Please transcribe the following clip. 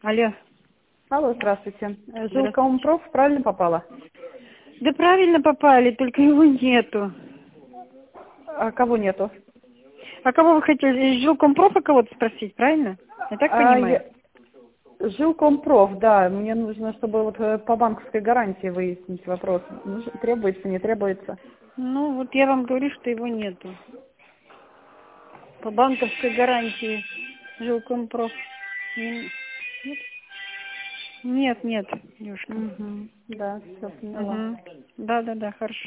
Алло. Алло, здравствуйте. Здравствуйте. Жилкомпроф, правильно попала? Да правильно попали, только его нету. А кого нету? А кого вы хотели? Из Жилкомпрофа кого-то спросить, правильно? Я так понимаю? Жилкомпроф, да. Мне нужно, чтобы вот по банковской гарантии выяснить вопрос. Требуется, не требуется? Ну, вот я вам говорю, что его нету. По банковской гарантии Жилкомпроф. Нет, нет, девушка. Угу. Да, все поняла. Угу. Да, хорошо.